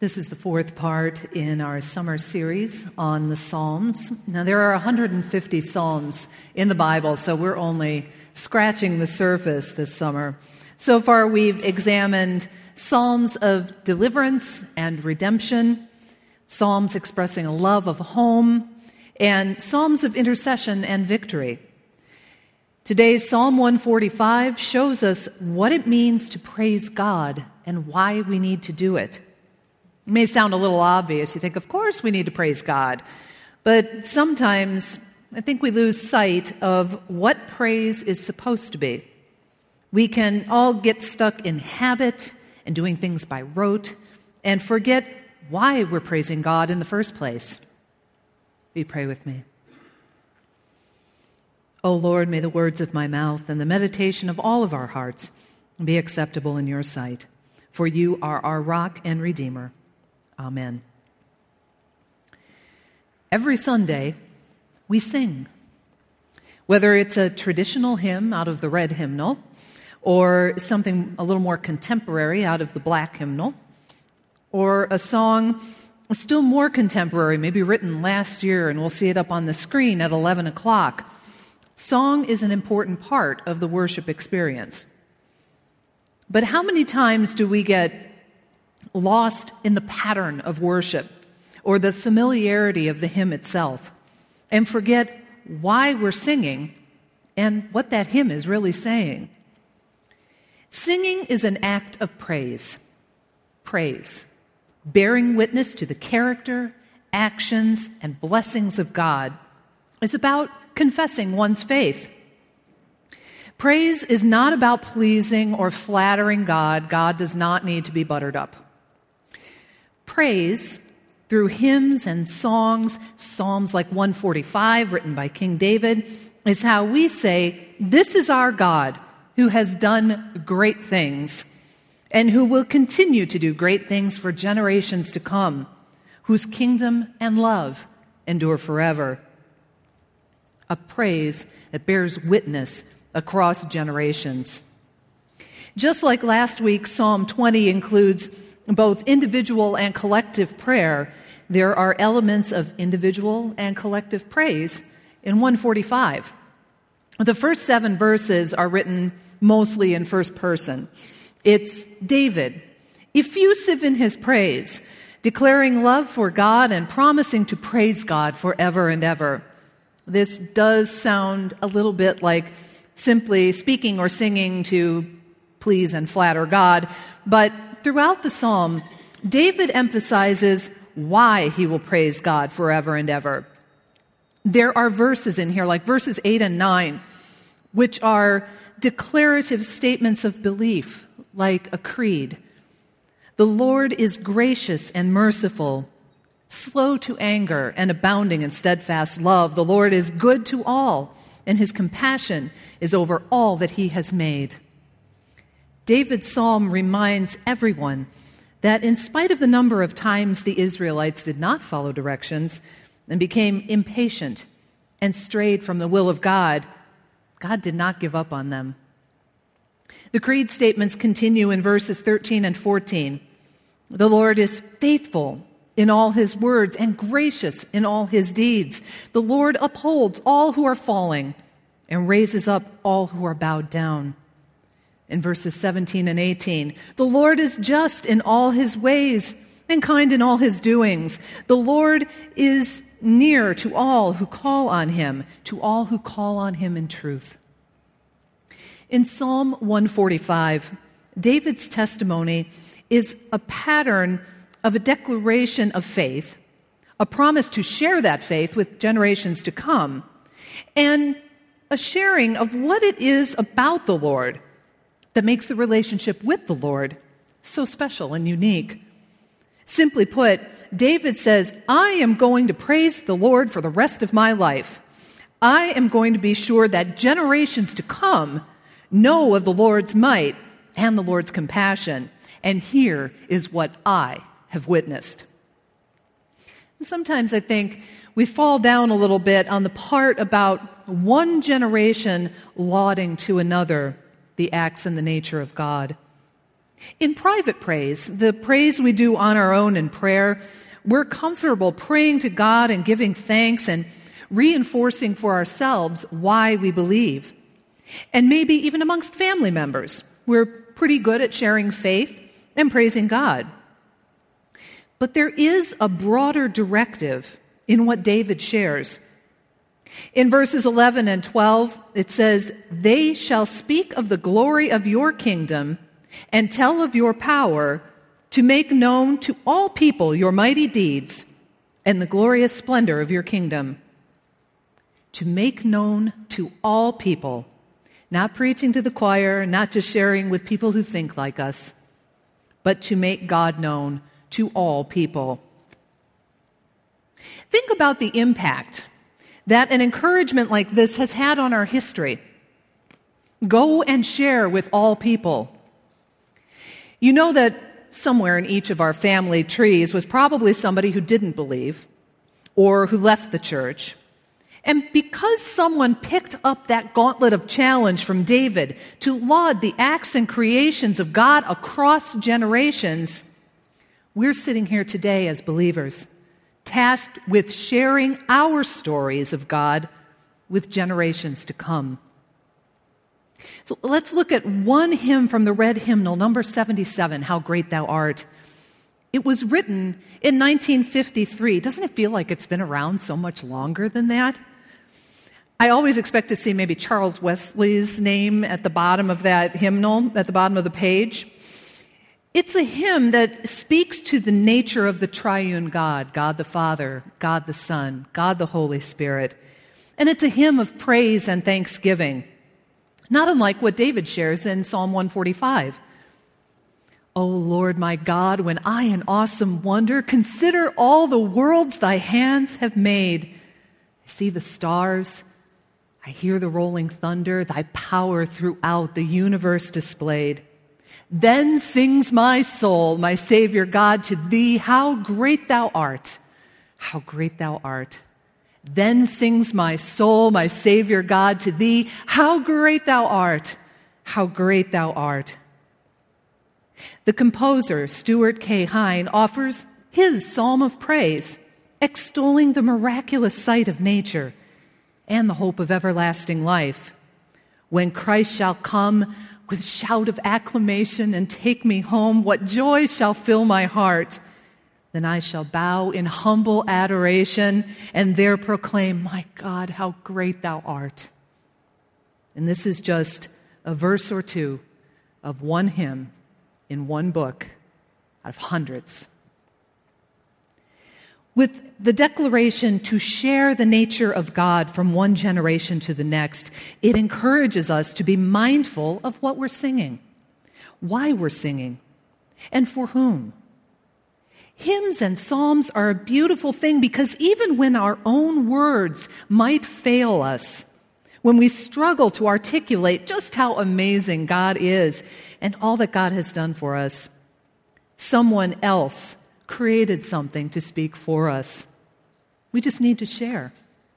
This is the fourth part in our summer series on the Psalms. Now, there are 150 Psalms in the Bible, so we're only scratching the surface this summer. So far, we've examined Psalms of deliverance and redemption, Psalms expressing a love of home, and Psalms of intercession and victory. Today's Psalm 145 shows us what it means to praise God and why we need to do it. It may sound a little obvious. You think, of course we need to praise God. But sometimes I think we lose sight of what praise is supposed to be. We can all get stuck in habit and doing things by rote and forget why we're praising God in the first place. Will you pray with me? O Lord, may the words of my mouth and the meditation of all of our hearts be acceptable in your sight. For you are our rock and redeemer. Amen. Every Sunday, we sing. Whether it's a traditional hymn out of the red hymnal or something a little more contemporary out of the black hymnal, or a song still more contemporary, maybe written last year, and we'll see it up on the screen at 11 o'clock. Song is an important part of the worship experience. But how many times do we get lost in the pattern of worship or the familiarity of the hymn itself and forget why we're singing and what that hymn is really saying? Singing is an act of praise. Praise. Bearing witness to the character, actions, and blessings of God is about confessing one's faith. Praise is not about pleasing or flattering God. God does not need to be buttered up. Praise, through hymns and songs, Psalms like 145, written by King David, is how we say, this is our God who has done great things and who will continue to do great things for generations to come, whose kingdom and love endure forever. A praise that bears witness across generations. Just like last week, Psalm 20 includes both individual and collective prayer, there are elements of individual and collective praise in 145. The first 7 verses are written mostly in first person. It's David, effusive in his praise, declaring love for God and promising to praise God forever and ever. This does sound a little bit like simply speaking or singing to please and flatter God, but throughout the psalm, David emphasizes why he will praise God forever and ever. There are verses in here, like verses 8 and 9, which are declarative statements of belief, like a creed. The Lord is gracious and merciful, slow to anger and abounding in steadfast love. The Lord is good to all, and his compassion is over all that he has made. David's psalm reminds everyone that in spite of the number of times the Israelites did not follow directions and became impatient and strayed from the will of God, God did not give up on them. The creed statements continue in verses 13 and 14. The Lord is faithful in all his words and gracious in all his deeds. The Lord upholds all who are falling and raises up all who are bowed down. In verses 17 and 18, the Lord is just in all his ways and kind in all his doings. The Lord is near to all who call on him, to all who call on him in truth. In Psalm 145, David's testimony is a pattern of a declaration of faith, a promise to share that faith with generations to come, and a sharing of what it is about the Lord that makes the relationship with the Lord so special and unique. Simply put, David says, I am going to praise the Lord for the rest of my life. I am going to be sure that generations to come know of the Lord's might and the Lord's compassion. And here is what I have witnessed. And sometimes I think we fall down a little bit on the part about one generation lauding to another the acts and the nature of God. In private praise, the praise we do on our own in prayer, we're comfortable praying to God and giving thanks and reinforcing for ourselves why we believe. And maybe even amongst family members, we're pretty good at sharing faith and praising God. But there is a broader directive in what David shares. In verses 11 and 12, it says, "They shall speak of the glory of your kingdom and tell of your power, to make known to all people your mighty deeds and the glorious splendor of your kingdom." To make known to all people, not preaching to the choir, not just sharing with people who think like us, but to make God known to all people. Think about the impact that an encouragement like this has had on our history. Go and share with all people. You know that somewhere in each of our family trees was probably somebody who didn't believe or who left the church. And because someone picked up that gauntlet of challenge from David to laud the acts and creations of God across generations, we're sitting here today as believers, tasked with sharing our stories of God with generations to come. So let's look at one hymn from the Red Hymnal, number 77, How Great Thou Art. It was written in 1953. Doesn't it feel like it's been around so much longer than that? I always expect to see maybe Charles Wesley's name at the bottom of that hymnal, at the bottom of the page. It's a hymn that speaks to the nature of the triune God, God the Father, God the Son, God the Holy Spirit. And it's a hymn of praise and thanksgiving, not unlike what David shares in Psalm 145. "O Lord my God, when I in awesome wonder consider all the worlds thy hands have made, I see the stars, I hear the rolling thunder, thy power throughout the universe displayed. Then sings my soul, my Savior God, to thee, how great thou art, how great thou art. Then sings my soul, my Savior God, to thee, how great thou art, how great thou art." The composer, Stuart K. Hine, offers his psalm of praise, extolling the miraculous sight of nature and the hope of everlasting life. "When Christ shall come with shout of acclamation and take me home, what joy shall fill my heart? Then I shall bow in humble adoration and there proclaim, my God, how great thou art." And this is just a verse or two of one hymn in one book out of hundreds. With the declaration to share the nature of God from one generation to the next, it encourages us to be mindful of what we're singing, why we're singing, and for whom. Hymns and psalms are a beautiful thing because even when our own words might fail us, when we struggle to articulate just how amazing God is and all that God has done for us, someone else created something to speak for us. We just need to share.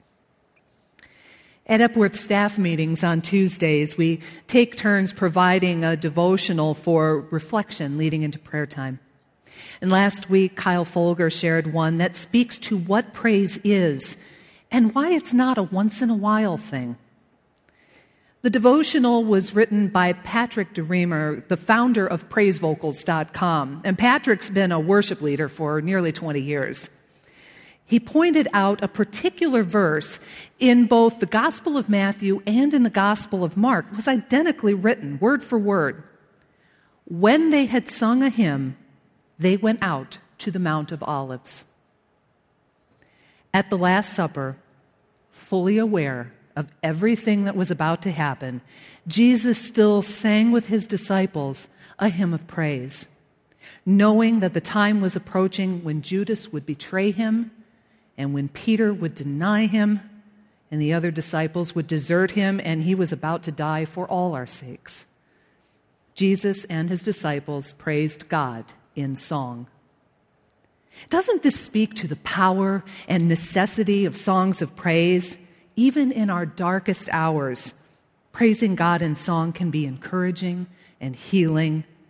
At Epworth staff meetings on Tuesdays, we take turns providing a devotional for reflection leading into prayer time. And last week, Kyle Folger shared one that speaks to what praise is and why it's not a once-in-a-while thing. The devotional was written by Patrick DeReamer, the founder of PraiseVocals.com, and Patrick's been a worship leader for nearly 20 years. He pointed out a particular verse in both the Gospel of Matthew and in the Gospel of Mark was identically written, word for word. When they had sung a hymn, they went out to the Mount of Olives. At the Last Supper, fully aware of everything that was about to happen, Jesus still sang with his disciples a hymn of praise, knowing that the time was approaching when Judas would betray him and when Peter would deny him and the other disciples would desert him and he was about to die for all our sakes. Jesus and his disciples praised God in song. Doesn't this speak to the power and necessity of songs of praise? Even in our darkest hours, praising God in song can be encouraging and healing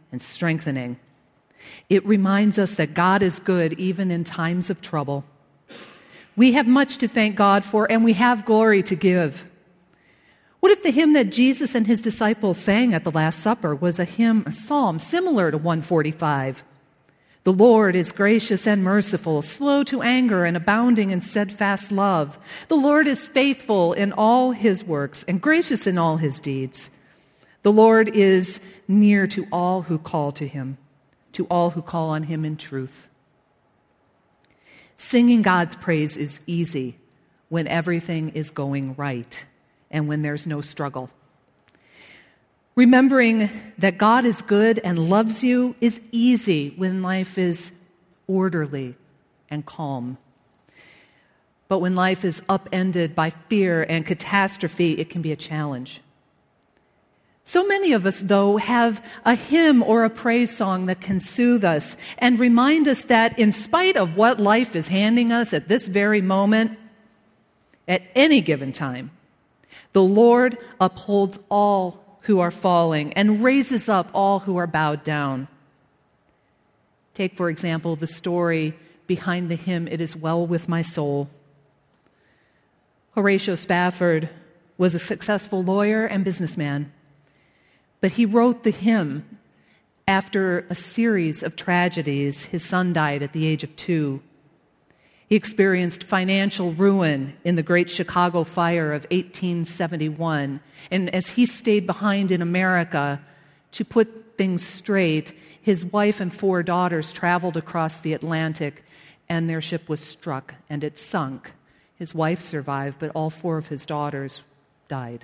and strengthening. It reminds us that God is good even in times of trouble. We have much to thank God for, and we have glory to give. What if the hymn that Jesus and his disciples sang at the Last Supper was a psalm similar to 145? The Lord is gracious and merciful, slow to anger and abounding in steadfast love. The Lord is faithful in all his works and gracious in all his deeds. The Lord is near to all who call to him, to all who call on him in truth. Singing God's praise is easy when everything is going right and when there's no struggle. Remembering that God is good and loves you is easy when life is orderly and calm. But when life is upended by fear and catastrophe, it can be a challenge. So many of us, though, have a hymn or a praise song that can soothe us and remind us that in spite of what life is handing us at this very moment, at any given time, the Lord upholds all who are falling and raises up all who are bowed down. Take, for example, the story behind the hymn, It Is Well With My Soul. Horatio Spafford was a successful lawyer and businessman, but he wrote the hymn after a series of tragedies. His son died at the age of 2. He experienced financial ruin in the Great Chicago Fire of 1871. And as he stayed behind in America to put things straight, his wife and 4 daughters traveled across the Atlantic, and their ship was struck, and it sunk. His wife survived, but all 4 of his daughters died.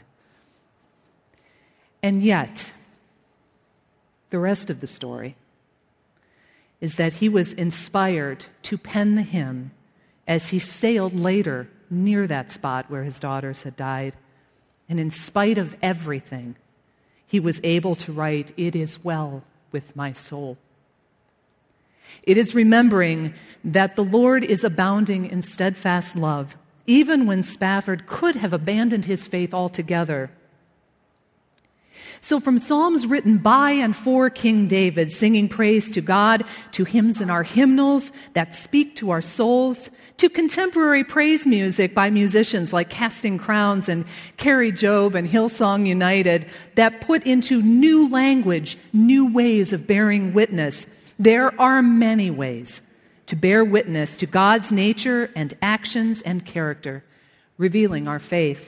And yet, the rest of the story is that he was inspired to pen the hymn as he sailed later near that spot where his daughters had died. And in spite of everything, he was able to write, It is well with my soul. It is remembering that the Lord is abounding in steadfast love, even when Spafford could have abandoned his faith altogether. So from psalms written by and for King David, singing praise to God, to hymns in our hymnals that speak to our souls, to contemporary praise music by musicians like Casting Crowns and Carrie Job and Hillsong United that put into new language, new ways of bearing witness. There are many ways to bear witness to God's nature and actions and character, revealing our faith.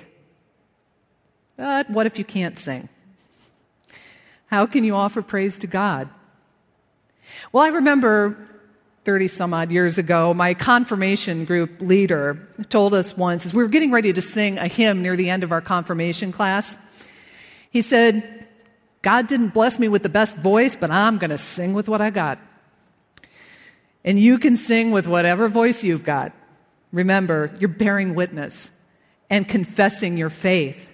But what if you can't sing? How can you offer praise to God? Well, I remember 30-some-odd years ago, my confirmation group leader told us once, as we were getting ready to sing a hymn near the end of our confirmation class, he said, God didn't bless me with the best voice, but I'm going to sing with what I got. And you can sing with whatever voice you've got. Remember, you're bearing witness and confessing your faith.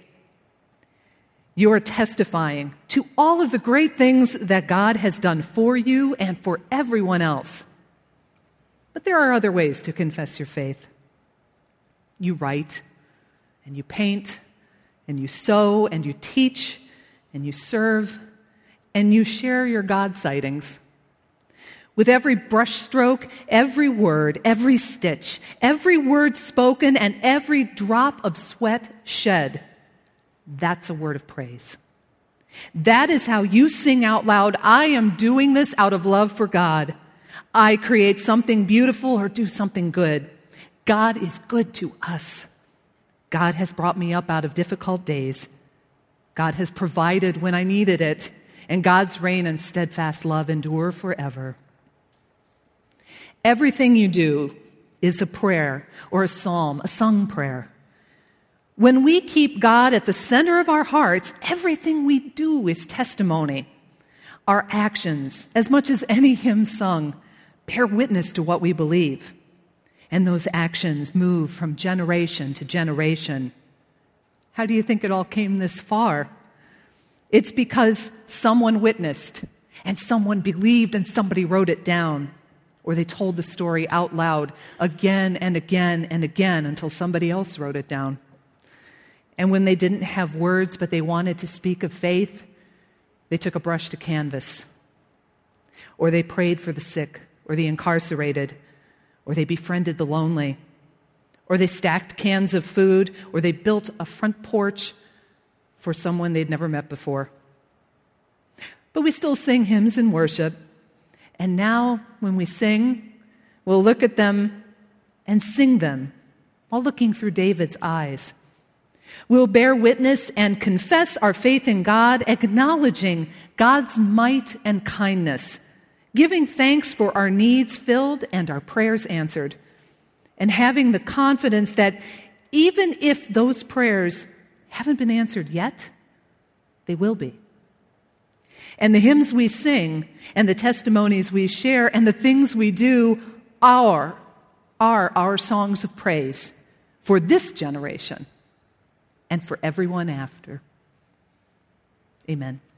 You are testifying to all of the great things that God has done for you and for everyone else. But there are other ways to confess your faith. You write, and you paint, and you sew, and you teach, and you serve, and you share your God sightings. With every brushstroke, every word, every stitch, every word spoken, and every drop of sweat shed, that's a word of praise. That is how you sing out loud, I am doing this out of love for God. I create something beautiful or do something good. God is good to us. God has brought me up out of difficult days. God has provided when I needed it. And God's reign and steadfast love endure forever. Everything you do is a prayer or a psalm, a sung prayer. When we keep God at the center of our hearts, everything we do is testimony. Our actions, as much as any hymn sung, bear witness to what we believe. And those actions move from generation to generation. How do you think it all came this far? It's because someone witnessed, and someone believed, and somebody wrote it down. Or they told the story out loud again and again and again until somebody else wrote it down. And when they didn't have words, but they wanted to speak of faith, they took a brush to canvas or they prayed for the sick or the incarcerated, or they befriended the lonely, or they stacked cans of food, or they built a front porch for someone they'd never met before. But we still sing hymns in worship. And now, when we sing, we'll look at them and sing them while looking through David's eyes. We'll bear witness and confess our faith in God, acknowledging God's might and kindness, giving thanks for our needs filled and our prayers answered, and having the confidence that even if those prayers haven't been answered yet, they will be. And the hymns we sing and the testimonies we share and the things we do are our songs of praise for this generation and for everyone after. Amen.